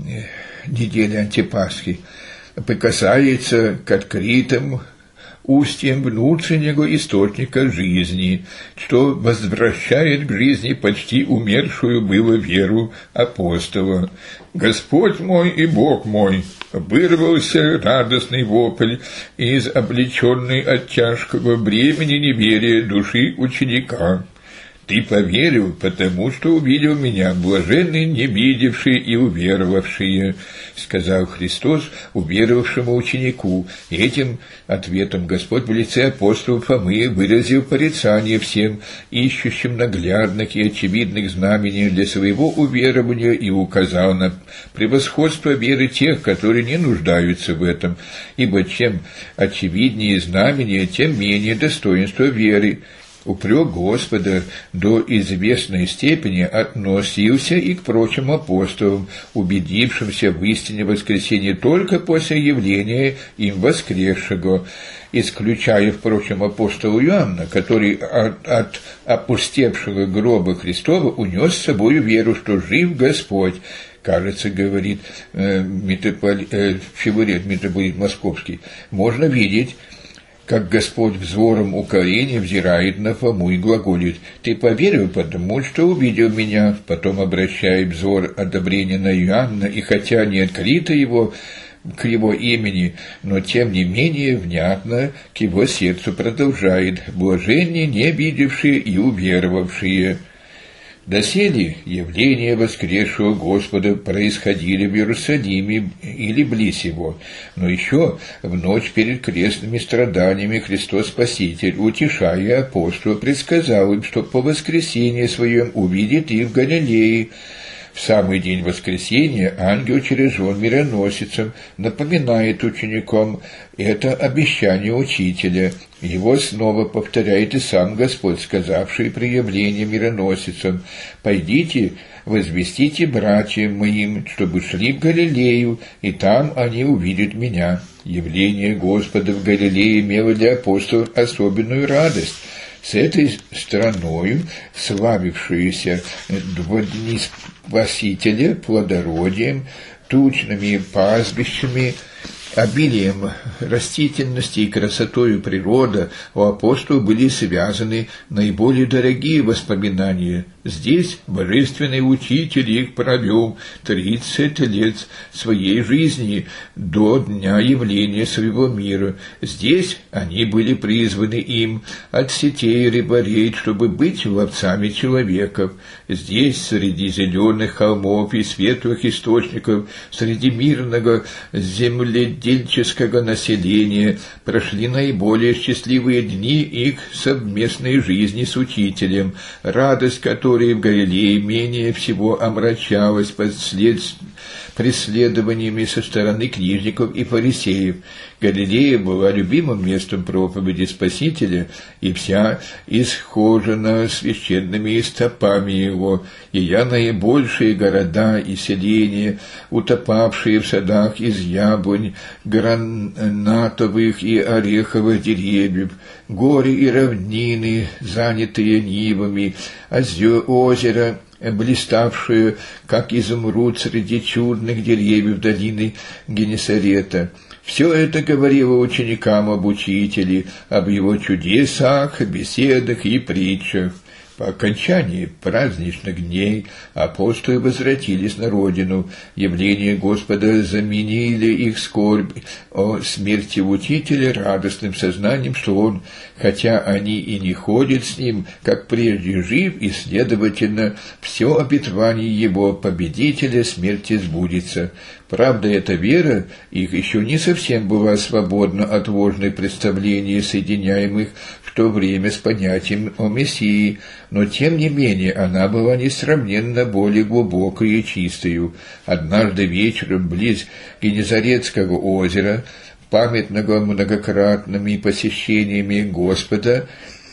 недели Антипасхи прикасается к открытым устьем внутреннего источника жизни, что возвращает к жизни почти умершую было веру апостола. «Господь мой и Бог мой!» Вырвался радостный вопль из облеченной от тяжкого бремени неверия души ученика. «Ты поверил, потому что увидел меня, блаженны не видевшие и уверовавшие», — сказал Христос уверовавшему ученику. И этим ответом Господь в лице апостола Фомы выразил порицание всем, ищущим наглядных и очевидных знамений для своего уверования, и указал на превосходство веры тех, которые не нуждаются в этом, ибо чем очевиднее знамения, тем менее достоинство веры. Упрек Господа до известной степени относился и к прочим апостолам, убедившимся в истине воскресения только после явления им воскресшего, исключая, впрочем, апостола Иоанна, который от, от опустевшего гроба Христова унес с собой веру, что жив Господь. Кажется, говорит э, митрополит, э, Филарет, митрополит Московский, можно видеть, как Господь взором укорения взирает на Фому и глаголит: «Ты поверил, потому что увидел меня». Потом обращает взор одобрения на Иоанна, и хотя не открыто его к его имени, но тем не менее внятно к его сердцу продолжает: «Блаженны не видевшие и уверовавшие». Доселе явления воскресшего Господа происходили в Иерусалиме или близ его, но еще в ночь перед крестными страданиями Христос Спаситель, утешая апостола, предсказал им, что по воскресении своем увидит их в Галилее. В самый день воскресения ангел через жен мироносицам напоминает ученикам это обещание учителя. Его снова повторяет и сам Господь, сказавший при явлении мироносицам: «Пойдите, возвестите братьям моим, чтобы шли в Галилею, и там они увидят меня». Явление Господа в Галилее имело для апостолов особенную радость. С этой страною, славившуюся два дни Спасителя плодородием, тучными пастбищами, обилием растительности и красотою природы, у апостолов были связаны наиболее дорогие воспоминания. Здесь божественный учитель их провел тридцать лет своей жизни до дня явления своего мира. Здесь они были призваны им от сетей рыбарей, чтобы быть ловцами человеков. Здесь, среди зеленых холмов и светлых источников, среди мирного земледельческого населения, прошли наиболее счастливые дни их совместной жизни с учителем, радость которой в Галилее менее всего омрачалась послед... преследованиями со стороны книжников и фарисеев. Галилея была любимым местом проповеди Спасителя, и вся исхожена священными стопами его. Ее наибольшие города и селения, утопавшие в садах из яблонь, гранатовых и ореховых деревьев, горы и равнины, занятые нивами, озера, блиставшую, как изумруд среди чудных деревьев долины Генесарета. Все это говорило ученикам об учителе, об его чудесах, беседах и притчах. По окончании праздничных дней апостолы возвратились на родину. Явление Господа заменили их скорбь о смерти учителя радостным сознанием, что он, хотя они и не ходят с ним, как прежде, жив, и, следовательно, все обетование его победителя смерти сбудется. Правда, эта вера их еще не совсем была свободна от ложных представлений, соединяемых в то время с понятием о Мессии, но тем не менее она была несравненно более глубокой и чистою. Однажды вечером близ Генезаретского озера, памятного многократными посещениями Господа,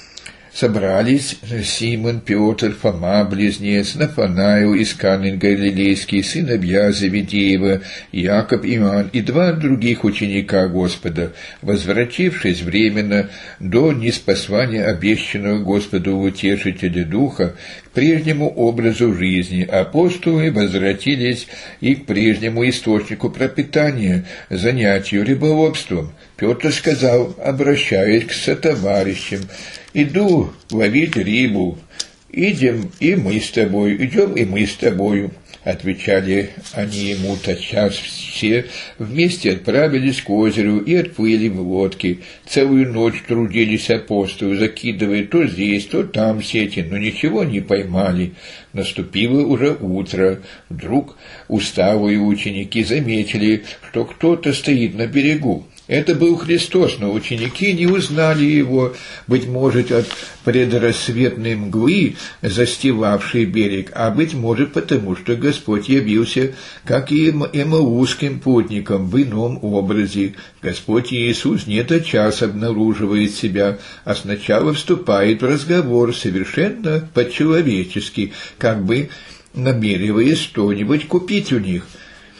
собрались Симон, Петр, Фома, близнец, Нафанаил, Исканин Галилейский, сыновья Завидеева, Яков, Иоанн и два других ученика Господа. Возвратившись временно до ниспослания обещанного Господу утешителя Духа к прежнему образу жизни, апостолы возвратились и к прежнему источнику пропитания, занятию рыболовством. Петр сказал, обращаясь к сотоварищам: «Иду ловить рыбу. Идем и мы с тобой, идем и мы с тобою». Отвечали они ему тотчас все, вместе отправились к озеру и отплыли в лодке. Целую ночь трудились апостолы, закидывая то здесь, то там сети, но ничего не поймали. Наступило уже утро. Вдруг усталые ученики заметили, что кто-то стоит на берегу. Это был Христос, но ученики не узнали его, быть может, от предрассветной мглы, застилавшей берег, а, быть может, потому что Господь явился, как и эмаусским путникам, в ином образе. Господь Иисус не тотчас обнаруживает себя, а сначала вступает в разговор совершенно по-человечески, как бы намереваясь что-нибудь купить у них.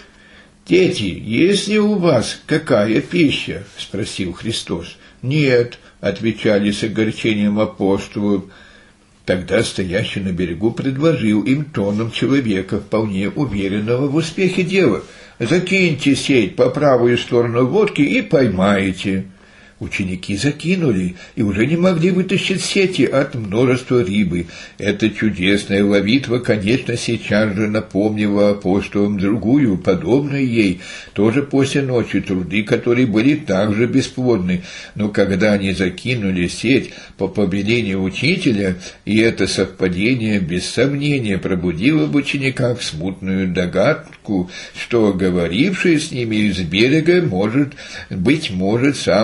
«Дети, есть ли у вас какая пища?» — спросил Христос. «Нет», — отвечали с огорчением апостолов. Тогда стоящий на берегу предложил им тоном человека, вполне уверенного в успехе дела: «Закиньте сеть по правую сторону лодки и поймаете». Ученики закинули и уже не могли вытащить сети от множества рыбы. Эта чудесная ловитва, конечно, сейчас же напомнила апостолам другую, подобную ей, тоже после ночи, труды которые были также бесплодны. Но когда они закинули сеть по повелению учителя, и это совпадение без сомнения пробудило в учениках смутную догадку, что говоривший с ними с берега может, быть может, сам Господь,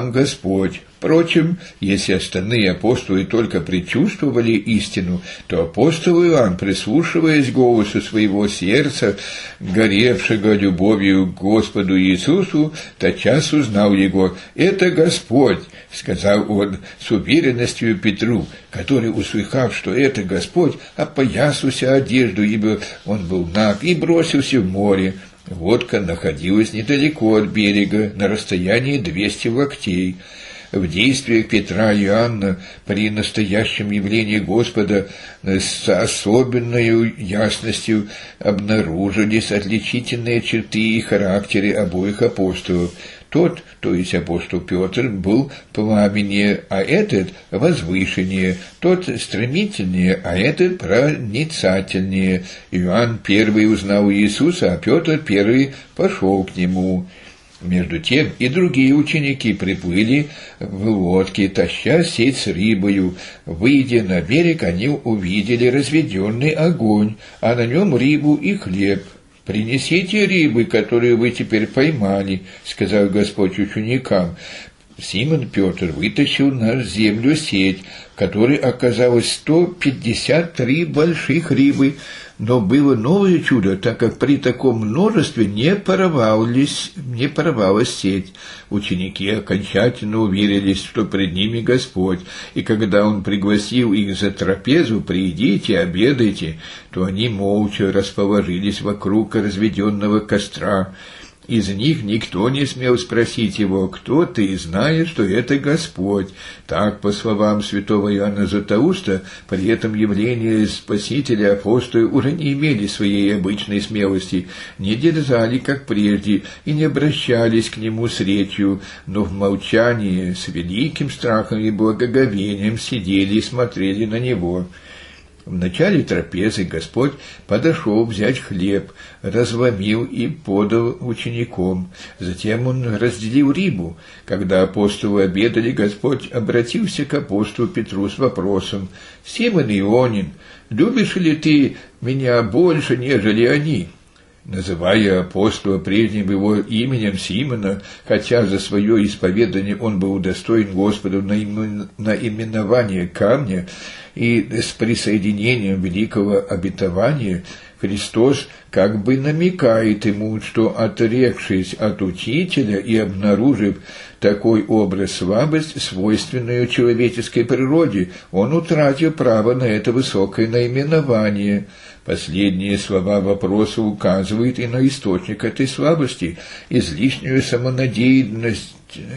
Господь. Впрочем, если остальные апостолы только предчувствовали истину, то апостол Иоанн, прислушиваясь к голосу своего сердца, горевшего любовью к Господу Иисусу, тотчас узнал его. «Это Господь», — сказал он с уверенностью Петру, который, услыхав, что это Господь, опоясался одежду, ибо он был наг, и бросился в море. Лодка находилась недалеко от берега, на расстоянии двести локтей. В действиях Петра и Иоанна при настоящем явлении Господа с особенной ясностью обнаружились отличительные черты и характеры обоих апостолов. Тот, то есть апостол Петр, был пламеннее, а этот возвышеннее, тот стремительнее, а этот проницательнее. Иоанн первый узнал Иисуса, а Петр первый пошел к нему. Между тем и другие ученики приплыли в лодке, таща сеть с рыбою. Выйдя на берег, они увидели разведенный огонь, а на нем рыбу и хлеб. «Принесите рыбы, которые вы теперь поймали», — сказал Господь ученикам. Симон Петр вытащил на землю сеть, в которой оказалось сто пятьдесят три больших рыбы. Но было новое чудо, так как при таком множестве не порвалась, не порвалась сеть. Ученики окончательно уверились, что пред ними Господь, и когда Он пригласил их за трапезу: «Придите, обедайте», то они молча расположились вокруг разведенного костра. Из них никто не смел спросить его: «Кто ты?», зная, что это Господь. Так, по словам святого Иоанна Златоуста, при этом явлении Спасителя апостолы уже не имели своей обычной смелости, не дерзали, как прежде, и не обращались к нему с речью, но в молчании, с великим страхом и благоговением сидели и смотрели на него. В начале трапезы Господь подошел взять хлеб, разломил и подал ученикам. Затем Он разделил рыбу. Когда апостолы обедали, Господь обратился к апостолу Петру с вопросом: «Симон Ионин, любишь ли ты меня больше, нежели они?» Называя апостола прежним его именем Симона, хотя за свое исповедание он был удостоен Господу наименования камня и с присоединением великого обетования, Христос как бы намекает ему, что, отрекшись от Учителя и обнаружив такой образ слабость, свойственную человеческой природе, он утратил право на это высокое наименование. Последние слова вопроса указывают и на источник этой слабости, излишнюю самонадеянность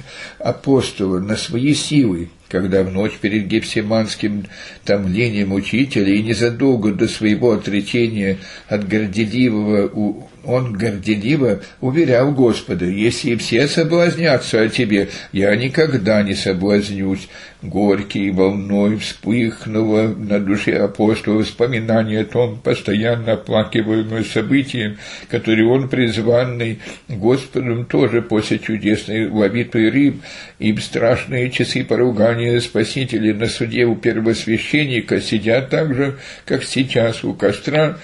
апостола на свои силы, когда в ночь перед гефсиманским томлением Учителя и незадолго до своего отречения от горделивого он горделиво уверял Господа: «Если все соблазнятся о тебе, я никогда не соблазнюсь». Горькой волной вспыхнуло на душе апостола воспоминание о том постоянно оплакиваемом событии, которое он, призванный Господом тоже после чудесной ловитой рыб, и в страшные часы поругания Спасителя на суде у первосвященника, сидя так же, как сейчас у костра,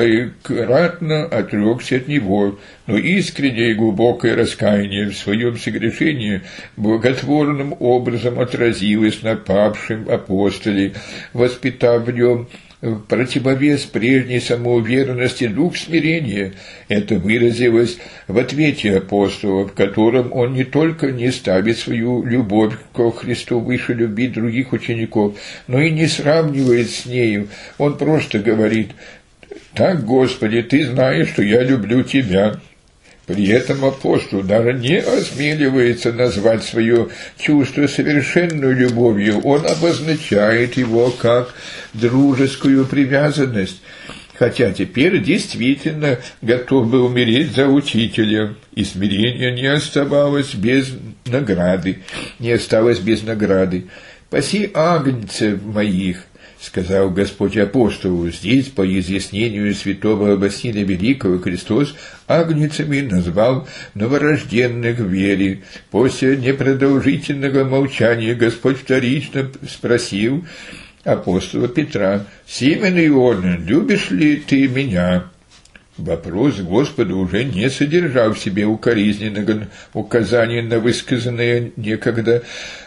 троекратно отрекся от него, но искреннее и глубокое раскаяние в своем согрешении благотворным образом отразилось на павшем апостоле, воспитав в нем в противовес прежней самоуверенности дух смирения. Это выразилось в ответе апостола, в котором он не только не ставит свою любовь ко Христу выше любви других учеников, но и не сравнивает с нею. Он просто говорит: «Так, Господи, Ты знаешь, что я люблю Тебя». При этом апостол даже не осмеливается назвать свое чувство совершенной любовью, он обозначает его как дружескую привязанность, хотя теперь действительно готов был умереть за Учителя, и смирение не оставалось без награды, не осталось без награды. «Паси агнцев моих», — сказал Господь апостолу. Здесь, по изъяснению святого Василия Великого, Христос агнцами назвал новорожденных в вере. После непродолжительного молчания Господь вторично спросил апостола Петра: «Симон Ионин, любишь ли ты меня?» Вопрос Господа уже не содержал в себе укоризненного указания на высказанное некогда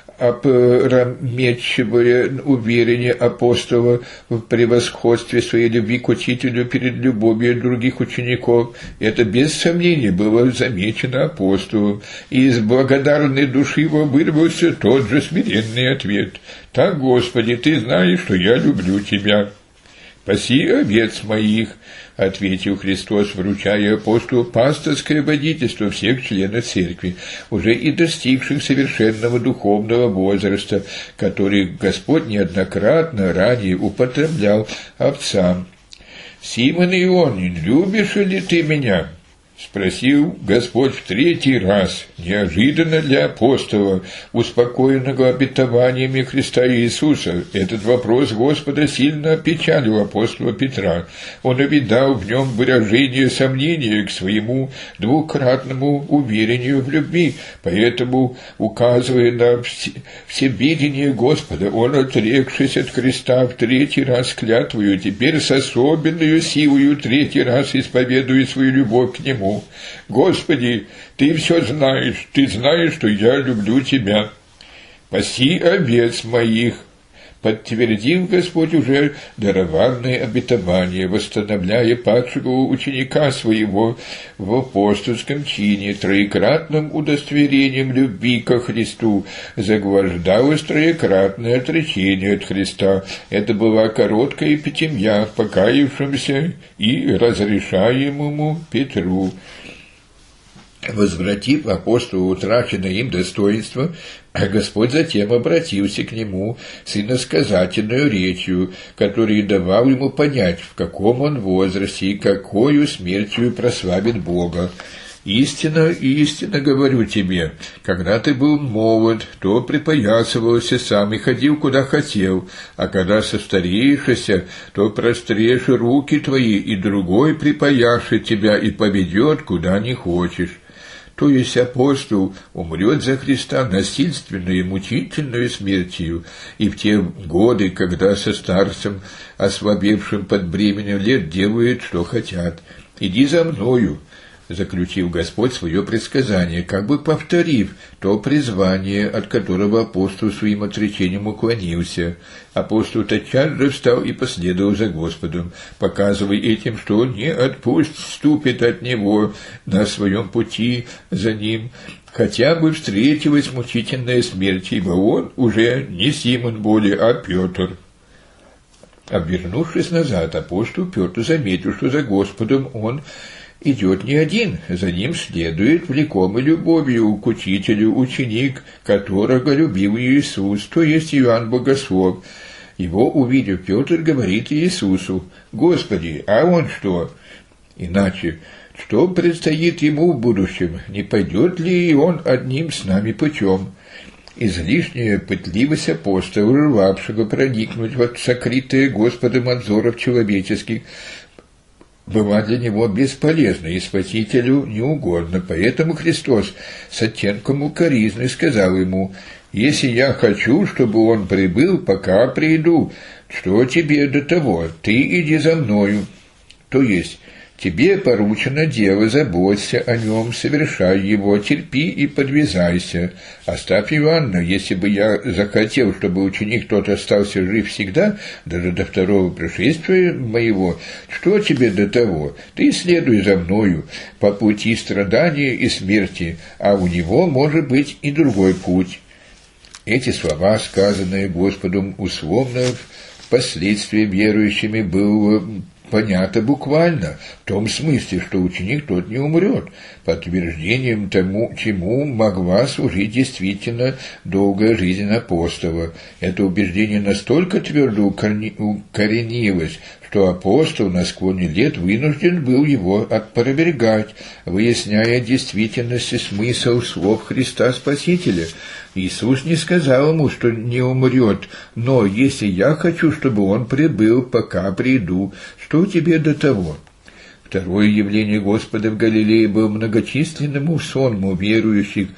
опрометчивое уверение апостола в превосходстве своей любви к учителю перед любовью других учеников. Это без сомнения было замечено апостолом, и из благодарной души его вырвался тот же смиренный ответ: «Так, Господи, Ты знаешь, что я люблю Тебя». «Паси овец моих», — ответил Христос, вручая апостолу пасторское водительство всех членов церкви, уже и достигших совершенного духовного возраста, который Господь неоднократно ранее употреблял овцам. «Симон Ионин, любишь ли ты меня?» — спросил Господь в третий раз, неожиданно для апостола, успокоенного обетованиями Христа Иисуса. Этот вопрос Господа сильно опечалил апостола Петра. Он увидал в нем выражение сомнения к своему двукратному уверению в любви, поэтому, указывая на всевидение Господа, он, отрекшись от креста в третий раз клятвою, теперь с особенной силою третий раз исповедует свою любовь к Нему. «Господи, Ты все знаешь, Ты знаешь, что я люблю Тебя. Паси овец моих», — подтвердил Господь уже дарованное обетование, восстановляя падшего ученика своего в апостольском чине, троекратным удостоверением любви ко Христу. Загвождалось троекратное отречение от Христа. Это была короткая эпитемья покаявшемуся и разрешаемому Петру. Возвратив апостолу утраченное им достоинство, Господь затем обратился к нему с иносказательной речью, которая давала ему понять, в каком он возрасте и какою смертью прославит Бога. «Истинно, истинно говорю тебе, когда ты был молод, то припоясывался сам и ходил, куда хотел, а когда состареешься, то прострешь руки твои, и другой припояшет тебя и поведет, куда не хочешь». То есть апостол умрет за Христа насильственной и мучительной смертью, и в те годы, когда со старцем, ослабевшим под бременем лет, делают, что хотят. «Иди за мною», — заключил Господь свое предсказание, как бы повторив то призвание, от которого апостол своим отречением уклонился. Апостол тотчас же встал и последовал за Господом, показывая этим, что он не отступит от него на своем пути за ним, хотя бы встретилась мучительная смерть, ибо он уже не Симон более, а Петр. Обернувшись назад, апостол Петр заметил, что за Господом он идет не один, за ним следует влекомый любовью к учителю ученик, которого любил Иисус, то есть Иоанн Богослов. Его, увидев, Петр говорит Иисусу: «Господи, а он что?» Иначе, что предстоит ему в будущем? Не пойдет ли и он одним с нами путем? Излишняя пытливость апостола, рвавшего проникнуть в сокрытые Господом от взоров человеческих, была для него бесполезна и Спасителю неугодна. Поэтому Христос с оттенком укоризны сказал ему: «Если я хочу, чтобы он прибыл, пока приду, что тебе до того? Ты иди за мною». То есть, тебе поручено дело, заботься о нем, совершай его, терпи и подвязайся. Оставь Иоанна, если бы я захотел, чтобы ученик тот остался жив всегда, даже до второго пришествия моего, что тебе до того? Ты следуй за мною по пути страдания и смерти, а у него может быть и другой путь». Эти слова, сказанные Господом условно, впоследствии верующими, было понято буквально, в том смысле, что ученик тот не умрет, подтверждением тому, чему могла служить действительно долгая жизнь апостола. Это убеждение настолько твердо укоренилось, что апостол на склоне лет вынужден был его опровергать, выясняя действительность и смысл слов Христа Спасителя. Иисус не сказал ему, что не умрет, но если я хочу, чтобы он прибыл, пока приду, что тебе до того? Второе явление Господа в Галилее было многочисленному сонму верующих,